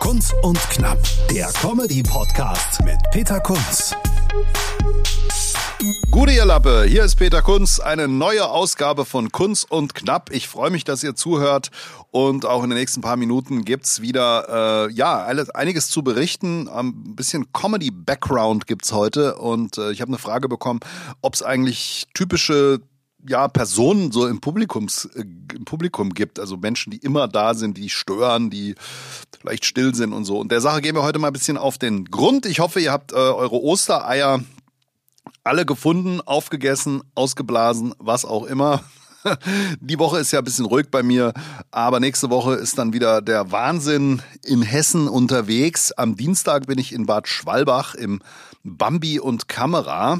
Kunz und Knapp, der Comedy-Podcast mit Peter Kunz. Gute ihr Lappe, hier ist Peter Kunz, eine neue Ausgabe von Kunz und Knapp. Ich freue mich, dass ihr zuhört und auch in den nächsten paar Minuten gibt's wieder einiges zu berichten. Ein bisschen Comedy-Background gibt's heute und ich habe eine Frage bekommen, ob es eigentlich typische Personen so im Publikum gibt, also Menschen, die immer da sind, die stören, die vielleicht still sind und so. Und der Sache gehen wir heute mal ein bisschen auf den Grund. Ich hoffe, ihr habt eure Ostereier alle gefunden, aufgegessen, ausgeblasen, was auch immer. Die Woche ist ja ein bisschen ruhig bei mir, aber nächste Woche ist dann wieder der Wahnsinn in Hessen unterwegs. Am Dienstag bin ich in Bad Schwalbach im Bambi und Kamera.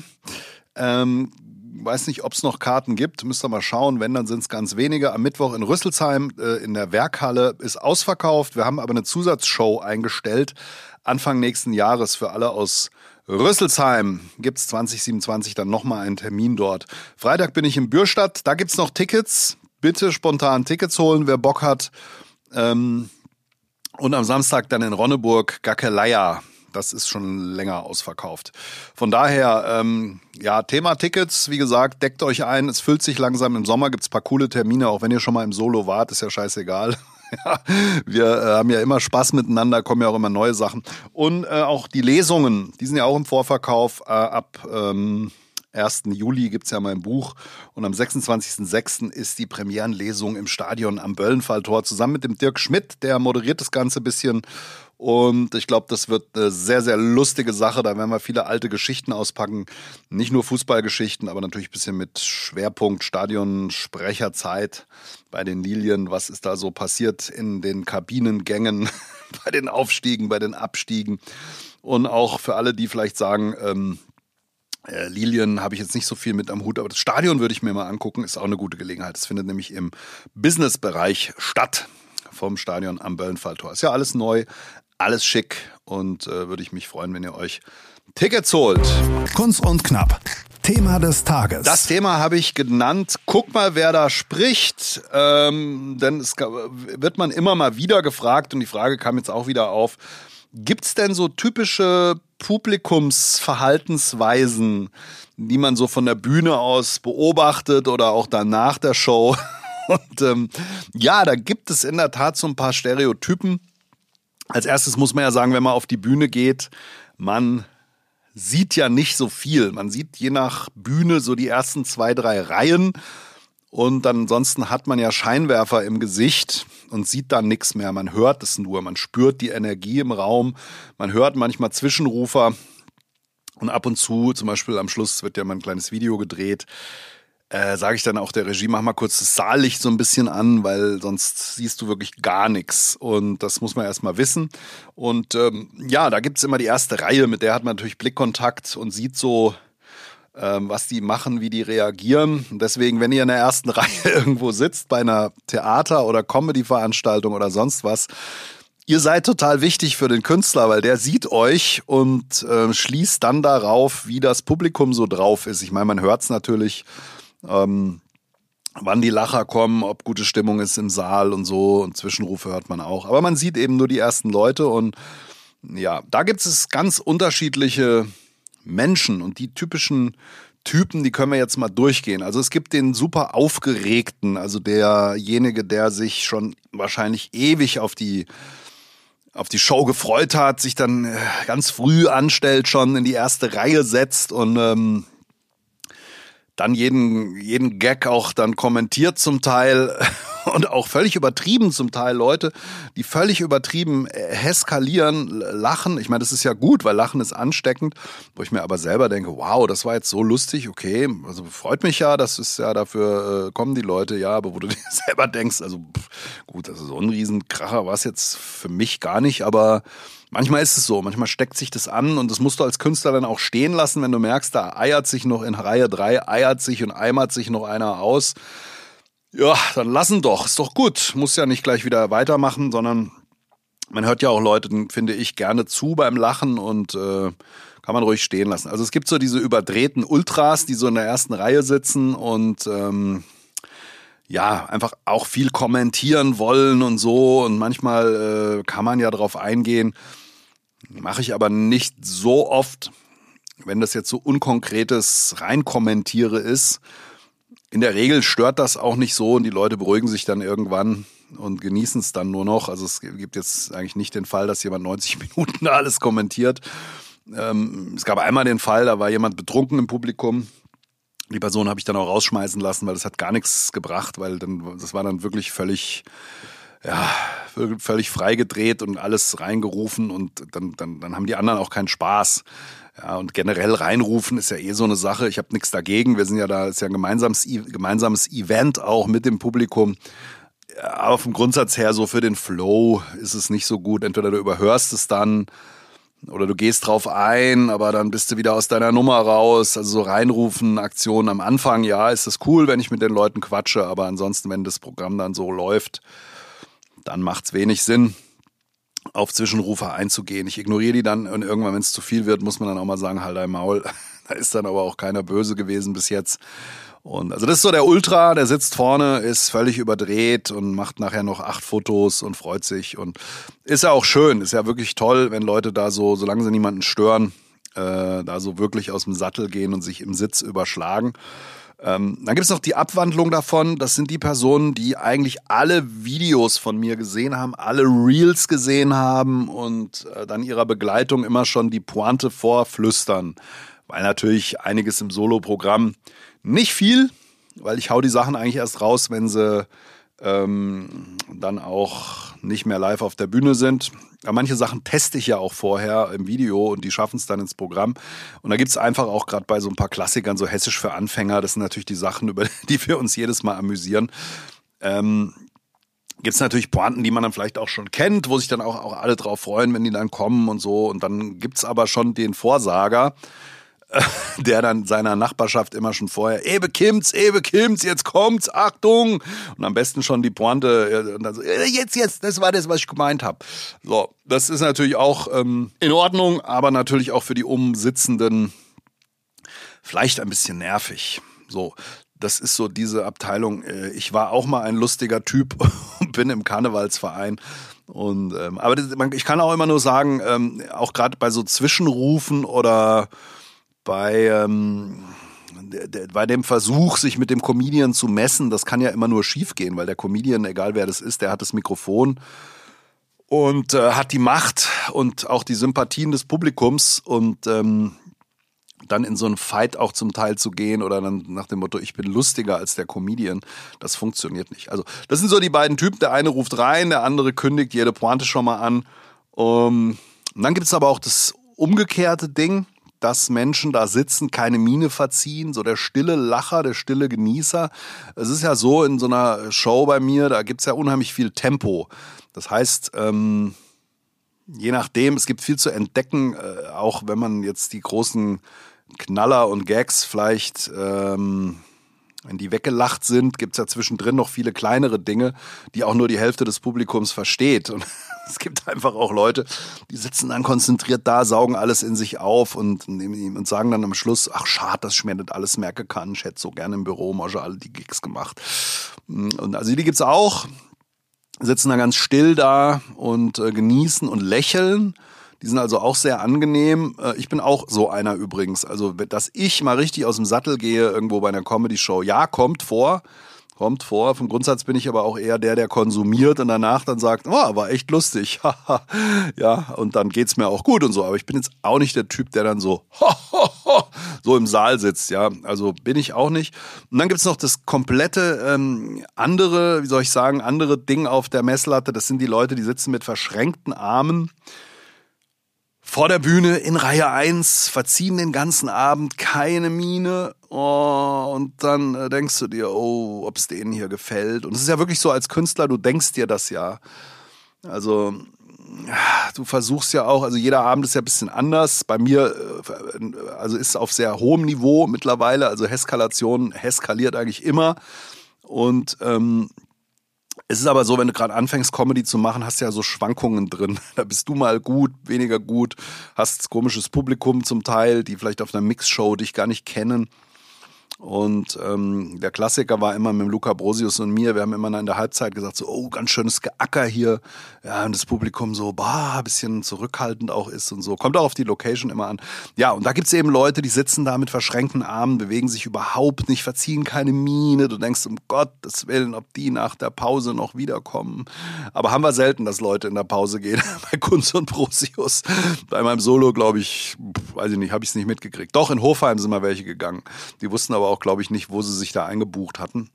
Weiß nicht, ob es noch Karten gibt, müsst ihr mal schauen. Wenn, dann sind es ganz wenige. Am Mittwoch in Rüsselsheim in der Werkhalle ist ausverkauft. Wir haben aber eine Zusatzshow eingestellt. Anfang nächsten Jahres für alle aus Rüsselsheim gibt es 2027 dann nochmal einen Termin dort. Freitag bin ich in Bürstadt, da gibt's noch Tickets. Bitte spontan Tickets holen, wer Bock hat. Und am Samstag dann in Ronneburg Gackeleia. Das ist schon länger ausverkauft. Von daher, Thema Tickets, wie gesagt, deckt euch ein. Es füllt sich langsam. Im Sommer gibt's ein paar coole Termine, auch wenn ihr schon mal im Solo wart, ist ja scheißegal. Ja, wir haben ja immer Spaß miteinander, kommen ja auch immer neue Sachen. Und auch die Lesungen, die sind ja auch im Vorverkauf. Ab 1. Juli gibt's ja mein Buch. Und am 26.06. ist die Premierenlesung im Stadion am Böllenfalltor zusammen mit dem Dirk Schmidt. Der moderiert das Ganze ein bisschen. Und ich glaube, das wird eine sehr, sehr lustige Sache. Da werden wir viele alte Geschichten auspacken. Nicht nur Fußballgeschichten, aber natürlich ein bisschen mit Schwerpunkt Stadionsprecherzeit bei den Lilien. Was ist da so passiert in den Kabinengängen, bei den Aufstiegen, bei den Abstiegen? Und auch für alle, die vielleicht sagen, Lilien habe ich jetzt nicht so viel mit am Hut, aber das Stadion würde ich mir mal angucken, ist auch eine gute Gelegenheit. Das findet nämlich im Businessbereich statt, vom Stadion am Böllenfalltor. Ist ja alles neu, alles schick und würde ich mich freuen, wenn ihr euch Tickets holt. Kunz und Knapp, Thema des Tages. Das Thema habe ich genannt, guck mal, wer da spricht, denn es wird man immer mal wieder gefragt und die Frage kam jetzt auch wieder auf, gibt's denn so typische Publikumsverhaltensweisen, die man so von der Bühne aus beobachtet oder auch dann nach der Show? Und da gibt es in der Tat so ein paar Stereotypen. Als erstes muss man ja sagen, wenn man auf die Bühne geht, man sieht ja nicht so viel. Man sieht je nach Bühne so die ersten 2, 3 Reihen. Und ansonsten hat man ja Scheinwerfer im Gesicht und sieht dann nichts mehr. Man hört es nur, man spürt die Energie im Raum. Man hört manchmal Zwischenrufer. Und ab und zu, zum Beispiel am Schluss wird ja mal ein kleines Video gedreht, sage ich dann auch der Regie, mach mal kurz das Saallicht so ein bisschen an, weil sonst siehst du wirklich gar nichts. Und das muss man erst mal wissen. Und da gibt's immer die erste Reihe, mit der hat man natürlich Blickkontakt und sieht so, was die machen, wie die reagieren. Und deswegen, wenn ihr in der ersten Reihe irgendwo sitzt, bei einer Theater- oder Comedy-Veranstaltung oder sonst was, ihr seid total wichtig für den Künstler, weil der sieht euch und schließt dann darauf, wie das Publikum so drauf ist. Ich meine, man hört's natürlich, wann die Lacher kommen, ob gute Stimmung ist im Saal und so, und Zwischenrufe hört man auch. Aber man sieht eben nur die ersten Leute und ja, da gibt es ganz unterschiedliche Menschen und die typischen Typen, die können wir jetzt mal durchgehen. Also es gibt den super Aufgeregten, also derjenige, der sich schon wahrscheinlich ewig auf die Show gefreut hat, sich dann ganz früh anstellt, schon in die erste Reihe setzt und dann jeden Gag auch dann kommentiert zum Teil und auch völlig übertrieben zum Teil Leute, die völlig übertrieben eskalieren, lachen. Ich meine, das ist ja gut, weil Lachen ist ansteckend, wo ich mir aber selber denke, wow, das war jetzt so lustig, okay, also freut mich ja, das ist ja dafür kommen die Leute, ja, aber wo du dir selber denkst, also gut, das ist so ein Riesenkracher, war es jetzt für mich gar nicht, aber manchmal ist es so, manchmal steckt sich das an und das musst du als Künstler dann auch stehen lassen, wenn du merkst, da eiert sich noch in Reihe 3, eiert sich und eimert sich noch einer aus. Ja, dann lassen doch, ist doch gut. Muss ja nicht gleich wieder weitermachen, sondern man hört ja auch Leute, finde ich, gerne zu beim Lachen und kann man ruhig stehen lassen. Also es gibt so diese überdrehten Ultras, die so in der ersten Reihe sitzen und ja, einfach auch viel kommentieren wollen und so. Und manchmal kann man ja drauf eingehen. Mache ich aber nicht so oft, wenn das jetzt so unkonkretes Reinkommentiere ist. In der Regel stört das auch nicht so und die Leute beruhigen sich dann irgendwann und genießen es dann nur noch. Also es gibt jetzt eigentlich nicht den Fall, dass jemand 90 Minuten alles kommentiert. Es gab einmal den Fall, da war jemand betrunken im Publikum. Die Person habe ich dann auch rausschmeißen lassen, weil das hat gar nichts gebracht, weil das war dann wirklich völlig freigedreht und alles reingerufen und dann haben die anderen auch keinen Spaß. Ja, und generell reinrufen ist ja eh so eine Sache. Ich habe nichts dagegen. Wir sind ja da, ist ja ein gemeinsames Event auch mit dem Publikum. Aber vom Grundsatz her, so für den Flow ist es nicht so gut. Entweder du überhörst es dann oder du gehst drauf ein, aber dann bist du wieder aus deiner Nummer raus. Also so reinrufen, Aktionen am Anfang, ja, ist das cool, wenn ich mit den Leuten quatsche. Aber ansonsten, wenn das Programm dann so läuft, dann macht's wenig Sinn, auf Zwischenrufer einzugehen. Ich ignoriere die dann und irgendwann, wenn es zu viel wird, muss man dann auch mal sagen, halt dein Maul. Da ist dann aber auch keiner böse gewesen bis jetzt. Und also das ist so der Ultra, der sitzt vorne, ist völlig überdreht und macht nachher noch 8 Fotos und freut sich. Und ist ja auch schön, ist ja wirklich toll, wenn Leute da so, solange sie niemanden stören, da so wirklich aus dem Sattel gehen und sich im Sitz überschlagen. Dann gibt es noch die Abwandlung davon. Das sind die Personen, die eigentlich alle Videos von mir gesehen haben, alle Reels gesehen haben und dann ihrer Begleitung immer schon die Pointe vorflüstern. Weil natürlich einiges im Solo-Programm, nicht viel, weil ich hau die Sachen eigentlich erst raus, wenn sie dann auch nicht mehr live auf der Bühne sind. Aber manche Sachen teste ich ja auch vorher im Video und die schaffen es dann ins Programm. Und da gibt's einfach auch gerade bei so ein paar Klassikern, so Hessisch für Anfänger, das sind natürlich die Sachen, über die wir uns jedes Mal amüsieren. Gibt's natürlich Pointen, die man dann vielleicht auch schon kennt, wo sich dann auch alle drauf freuen, wenn die dann kommen und so. Und dann gibt's aber schon den Vorsager, der dann seiner Nachbarschaft immer schon vorher, Ebe Kimms, jetzt kommt's, Achtung! Und am besten schon die Pointe, und dann so, jetzt, das war das, was ich gemeint habe. So, das ist natürlich auch in Ordnung, aber natürlich auch für die Umsitzenden vielleicht ein bisschen nervig. So, das ist so diese Abteilung. Ich war auch mal ein lustiger Typ und bin im Karnevalsverein. Und aber ich kann auch immer nur sagen, auch gerade bei so Zwischenrufen oder bei dem Versuch, sich mit dem Comedian zu messen, das kann ja immer nur schief gehen, weil der Comedian, egal wer das ist, der hat das Mikrofon und hat die Macht und auch die Sympathien des Publikums und dann in so einen Fight auch zum Teil zu gehen oder dann nach dem Motto, ich bin lustiger als der Comedian, das funktioniert nicht. Also das sind so die beiden Typen, der eine ruft rein, der andere kündigt jede Pointe schon mal an. Und dann gibt es aber auch das umgekehrte Ding, dass Menschen da sitzen, keine Miene verziehen, so der stille Lacher, der stille Genießer. Es ist ja so in so einer Show bei mir, da gibt's ja unheimlich viel Tempo. Das heißt, je nachdem, es gibt viel zu entdecken, auch wenn man jetzt die großen Knaller und Gags vielleicht, wenn die weggelacht sind, gibt's ja zwischendrin noch viele kleinere Dinge, die auch nur die Hälfte des Publikums versteht. Und es gibt einfach auch Leute, die sitzen dann konzentriert da, saugen alles in sich auf und sagen dann am Schluss, ach schade, dass ich mir das alles merken kann. Ich hätte so gerne im Büro mal schon alle die Gigs gemacht. Und also die gibt's auch, sitzen da ganz still da und genießen und lächeln. Die sind also auch sehr angenehm. Ich bin auch so einer übrigens. Also, dass ich mal richtig aus dem Sattel gehe irgendwo bei einer Comedy-Show, ja, kommt vor. Vom Grundsatz bin ich aber auch eher der konsumiert und danach dann sagt, oh, war echt lustig. Ja, und dann geht's mir auch gut und so. Aber ich bin jetzt auch nicht der Typ, der dann so so im Saal sitzt. Ja, also bin ich auch nicht. Und dann gibt's noch das komplette andere, wie soll ich sagen, andere Ding auf der Messlatte. Das sind die Leute, die sitzen mit verschränkten Armen vor der Bühne in Reihe 1, verziehen den ganzen Abend, keine Miene. Oh, und dann denkst du dir, oh, ob es denen hier gefällt. Und es ist ja wirklich so, als Künstler, du denkst dir das ja. Also du versuchst ja auch, also jeder Abend ist ja ein bisschen anders. Bei mir, also ist auf sehr hohem Niveau mittlerweile. Also Heskalation skaliert eigentlich immer. Und es ist aber so, wenn du gerade anfängst, Comedy zu machen, hast du ja so Schwankungen drin. Da bist du mal gut, weniger gut, hast komisches Publikum zum Teil, die vielleicht auf einer Mixshow dich gar nicht kennen. Und der Klassiker war immer mit dem Luca Brosius und mir, wir haben immer in der Halbzeit gesagt, so, oh, ganz schönes Geacker hier. Ja, und das Publikum so, ein bisschen zurückhaltend auch ist und so. Kommt auch auf die Location immer an. Ja, und da gibt's eben Leute, die sitzen da mit verschränkten Armen, bewegen sich überhaupt nicht, verziehen keine Miene. Du denkst, um Gottes Willen, ob die nach der Pause noch wiederkommen. Aber haben wir selten, dass Leute in der Pause gehen. Bei Kunz und Brosius. Bei meinem Solo, glaube ich, weiß ich nicht, habe ich es nicht mitgekriegt. Doch, in Hofheim sind mal welche gegangen. Die wussten aber auch, glaube ich, nicht, wo sie sich da eingebucht hatten.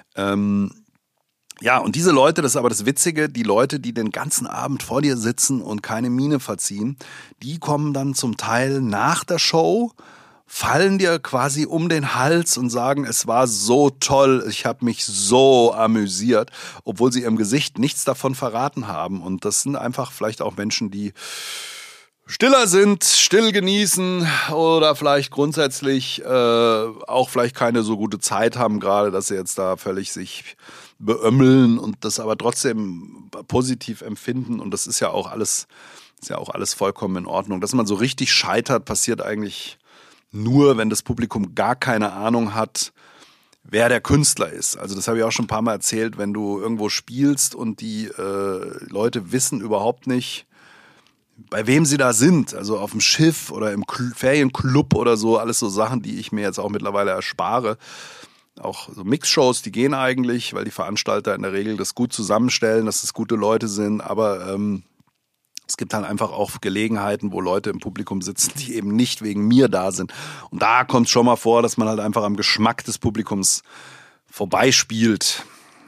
Ja, und diese Leute, das ist aber das Witzige, die Leute, die den ganzen Abend vor dir sitzen und keine Miene verziehen, die kommen dann zum Teil nach der Show, fallen dir quasi um den Hals und sagen, es war so toll, ich habe mich so amüsiert, obwohl sie ihrem Gesicht nichts davon verraten haben. Und das sind einfach vielleicht auch Menschen, die stiller sind, still genießen oder vielleicht grundsätzlich auch vielleicht keine so gute Zeit haben gerade, dass sie jetzt da völlig sich beömmeln und das aber trotzdem positiv empfinden. Und das ist ja auch alles vollkommen in Ordnung. Dass man so richtig scheitert, passiert eigentlich nur, wenn das Publikum gar keine Ahnung hat, wer der Künstler ist. Also das habe ich auch schon ein paar Mal erzählt, wenn du irgendwo spielst und die Leute wissen überhaupt nicht, bei wem sie da sind, also auf dem Schiff oder im Ferienclub oder so, alles so Sachen, die ich mir jetzt auch mittlerweile erspare. Auch so Mixshows, die gehen eigentlich, weil die Veranstalter in der Regel das gut zusammenstellen, dass es gute Leute sind, aber es gibt halt einfach auch Gelegenheiten, wo Leute im Publikum sitzen, die eben nicht wegen mir da sind. Und da kommt es schon mal vor, dass man halt einfach am Geschmack des Publikums vorbeispielt.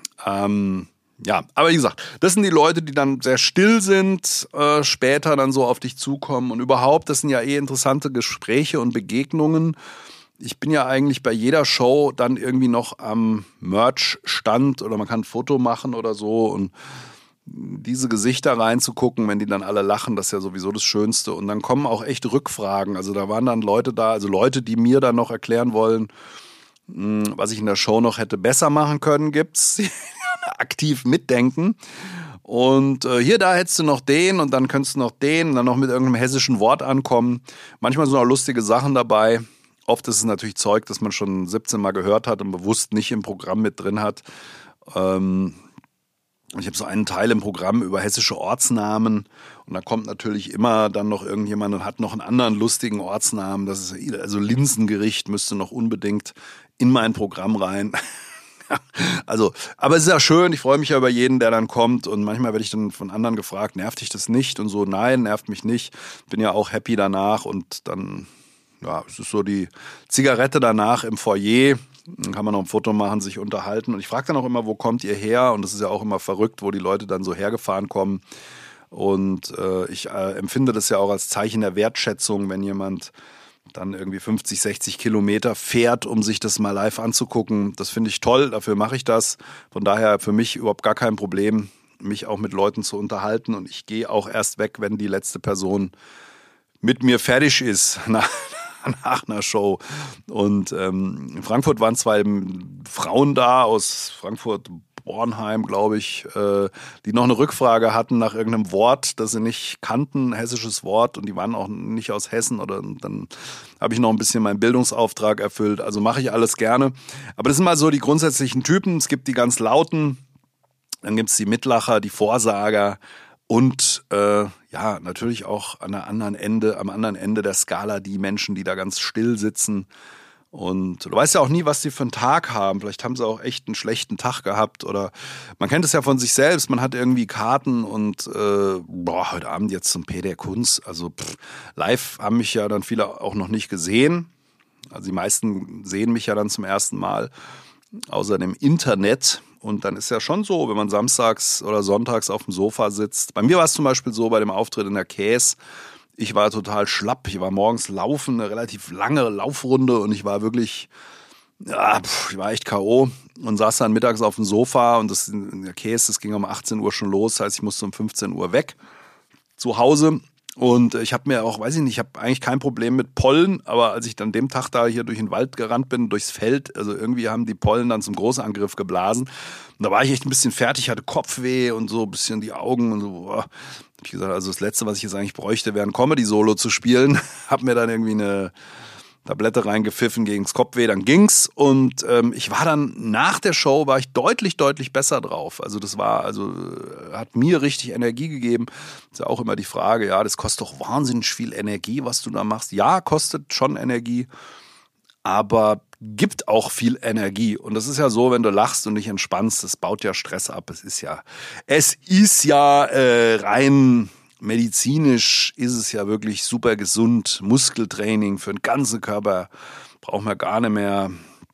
Ja, aber wie gesagt, das sind die Leute, die dann sehr still sind, später dann so auf dich zukommen und überhaupt, das sind ja interessante Gespräche und Begegnungen. Ich bin ja eigentlich bei jeder Show dann irgendwie noch am Merch-Stand oder man kann ein Foto machen oder so und diese Gesichter reinzugucken, wenn die dann alle lachen, das ist ja sowieso das Schönste. Und dann kommen auch echt Rückfragen. Also da waren dann Leute da, also Leute, die mir dann noch erklären wollen, was ich in der Show noch hätte besser machen können, gibt's. Aktiv mitdenken. Und da hättest du noch den und dann könntest du noch den und dann noch mit irgendeinem hessischen Wort ankommen. Manchmal sind auch lustige Sachen dabei. Oft ist es natürlich Zeug, das man schon 17 Mal gehört hat und bewusst nicht im Programm mit drin hat. Ich habe so einen Teil im Programm über hessische Ortsnamen und da kommt natürlich immer dann noch irgendjemand und hat noch einen anderen lustigen Ortsnamen. Das ist also Linsengericht müsste noch unbedingt in mein Programm rein. Also, aber es ist ja schön, ich freue mich ja über jeden, der dann kommt und manchmal werde ich dann von anderen gefragt, nervt dich das nicht? Und so, nein, nervt mich nicht. Bin ja auch happy danach und dann, ja, es ist so die Zigarette danach im Foyer. Dann kann man noch ein Foto machen, sich unterhalten. Und ich frage dann auch immer, wo kommt ihr her? Und das ist ja auch immer verrückt, wo die Leute dann so hergefahren kommen. Und ich empfinde das ja auch als Zeichen der Wertschätzung, wenn jemand dann irgendwie 50, 60 Kilometer fährt, um sich das mal live anzugucken. Das finde ich toll, dafür mache ich das. Von daher für mich überhaupt gar kein Problem, mich auch mit Leuten zu unterhalten. Und ich gehe auch erst weg, wenn die letzte Person mit mir fertig ist nach einer Show. Und in Frankfurt waren 2 Frauen da aus Frankfurt-Bornheim, glaube ich, die noch eine Rückfrage hatten nach irgendeinem Wort, das sie nicht kannten, ein hessisches Wort, und die waren auch nicht aus Hessen. Oder dann habe ich noch ein bisschen meinen Bildungsauftrag erfüllt. Also mache ich alles gerne. Aber das sind mal so die grundsätzlichen Typen. Es gibt die ganz Lauten, dann gibt es die Mitlacher, die Vorsager und natürlich auch am anderen Ende der Skala die Menschen, die da ganz still sitzen. Und du weißt ja auch nie, was die für einen Tag haben. Vielleicht haben sie auch echt einen schlechten Tag gehabt. Oder man kennt es ja von sich selbst. Man hat irgendwie Karten und heute Abend jetzt zum der Kunz. Also live haben mich ja dann viele auch noch nicht gesehen. Also die meisten sehen mich ja dann zum ersten Mal, außer dem Internet. Und dann ist ja schon so, wenn man samstags oder sonntags auf dem Sofa sitzt. Bei mir war es zum Beispiel so bei dem Auftritt in der Käs. Ich war total schlapp. Ich war morgens laufen, eine relativ lange Laufrunde und ich war wirklich, ich war echt K.O. und saß dann mittags auf dem Sofa und das in der Käse, das ging um 18 Uhr schon los. Das heißt, ich musste um 15 Uhr weg zu Hause. Und ich habe mir auch, weiß ich nicht, ich habe eigentlich kein Problem mit Pollen, aber als ich dann dem Tag da hier durch den Wald gerannt bin, durchs Feld, also irgendwie haben die Pollen dann zum Großangriff geblasen. Und da war ich echt ein bisschen fertig, hatte Kopfweh und so ein bisschen die Augen und so. Hab ich gesagt, also das Letzte, was ich jetzt eigentlich bräuchte, wäre ein Comedy-Solo zu spielen. Hab mir dann irgendwie eine Tablette reingepfiffen gegen's Kopfweh, dann ging's. Und ich war dann nach der Show deutlich besser drauf. Also hat mir richtig Energie gegeben. Ist ja auch immer die Frage, ja, das kostet doch wahnsinnig viel Energie, was du da machst. Ja, kostet schon Energie, aber gibt auch viel Energie. Und das ist ja so, wenn du lachst und dich entspannst, das baut ja Stress ab. Es ist ja rein medizinisch ist es ja wirklich super gesund. Muskeltraining für den ganzen Körper braucht man gar nicht mehr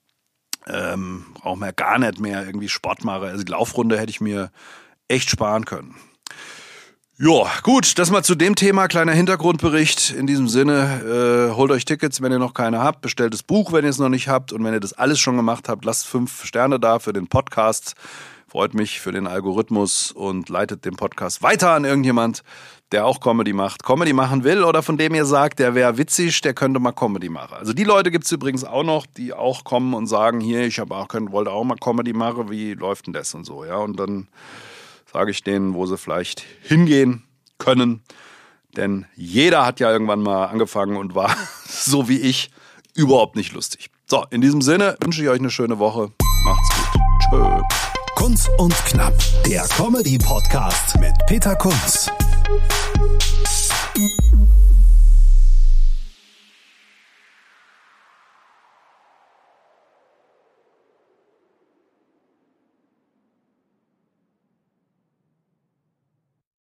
irgendwie Sport machen. Also die Laufrunde hätte ich mir echt sparen können. Ja, gut, das mal zu dem Thema, kleiner Hintergrundbericht. In diesem Sinne, holt euch Tickets, wenn ihr noch keine habt, bestellt das Buch, wenn ihr es noch nicht habt, und wenn ihr das alles schon gemacht habt, lasst 5 Sterne da für den Podcast. Freut mich für den Algorithmus und leitet den Podcast weiter an irgendjemand, der auch Comedy machen will oder von dem ihr sagt, der wäre witzig, der könnte mal Comedy machen. Also die Leute gibt's übrigens auch noch, die auch kommen und sagen, hier, wollte auch mal Comedy machen, wie läuft denn das und so, ja, und dann sage ich denen, wo sie vielleicht hingehen können, denn jeder hat ja irgendwann mal angefangen und war, so wie ich, überhaupt nicht lustig. So, in diesem Sinne wünsche ich euch eine schöne Woche. Macht's gut. Tschö. Kunz und Knapp, der Comedy-Podcast mit Peter Kunz.